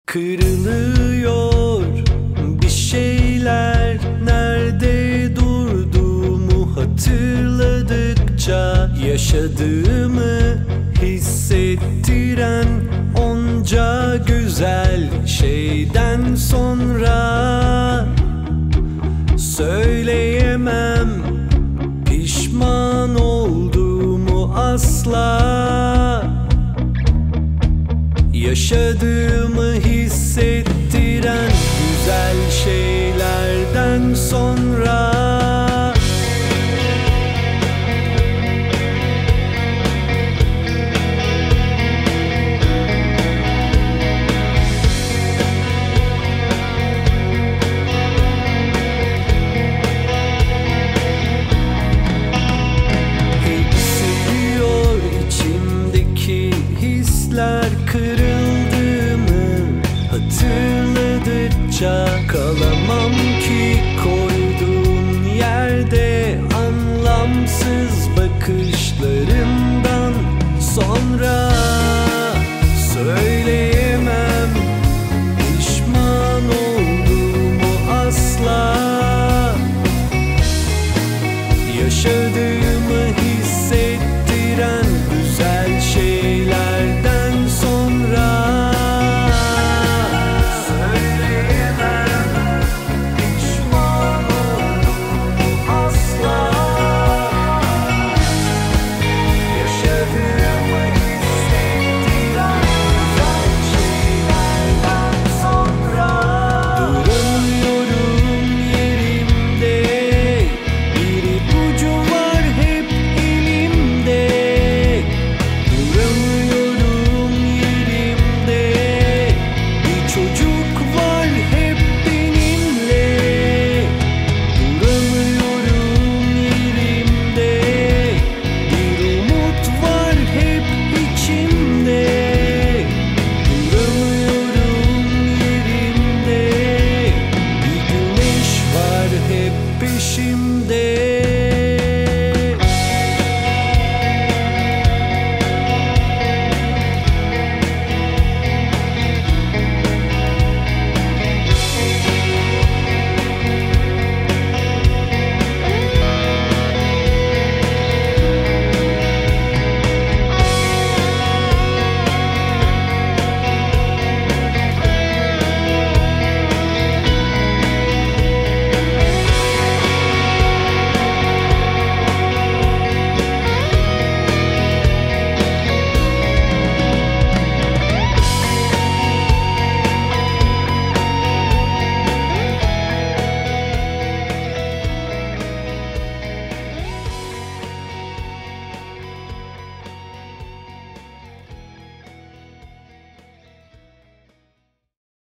Kırılıyor bir şeyler, nerede durduğumu hatırladıkça yaşadığımı hissettiren onca güzel şeyden sonra söyleyemem pişman olduğumu asla. Yaşadığımı hissettiren güzel şeylerden sonra eksiliyor içimdeki hisler, kırıldığımı hatırladıkça kalamam ki koyduğun yerde, anlamsız bakışlarından son